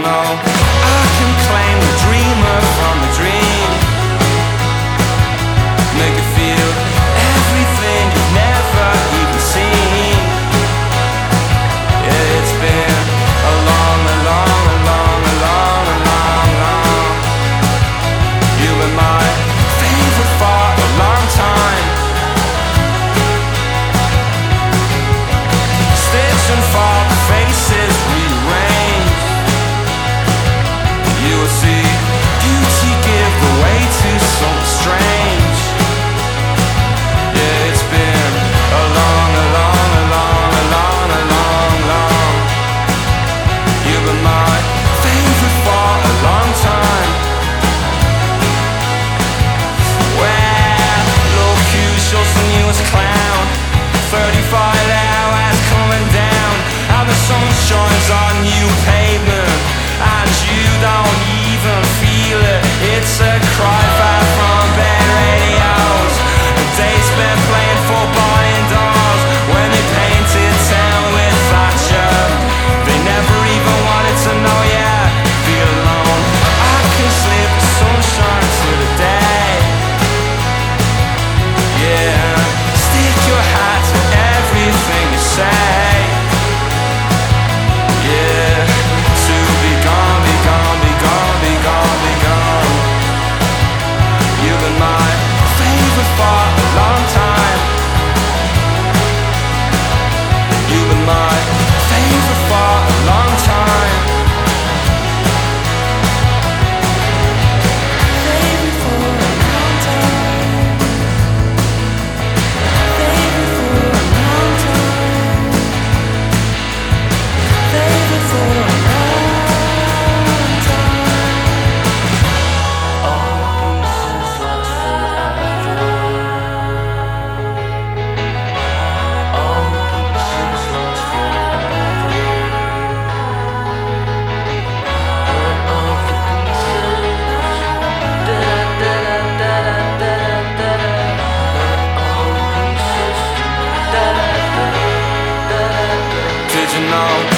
know I can claim the dreamer from the dream? Make it feel everything you've never even seen. Yeah, it's been a long, a long, a long, a long, a long, long. You've been my favorite for a long time. Stitch and fall, faces rearranged. You will see beauty give the way to something strange. Yeah, it's been a long, a long, a long, a long, a long, long. You've been my favorite for a long time. Well, look who shows the newest clown. 35 hours coming down, and the sun shines on new pavement, and you don't even feel it. It's a cry far from bed radios. The day spent playing football indoors, when they painted town with Thatcher. They never even wanted to know ya. Feel alone, I can slip the sunshine to the day. Yeah, stick your hat to everything you say. Yeah, to be gone, be gone, be gone, be gone, be gone. You've been my favorite for a long time. You've been my favorite for a long time. Favorite for a long time. Favorite for a long time. Favorite for a long time. Did you know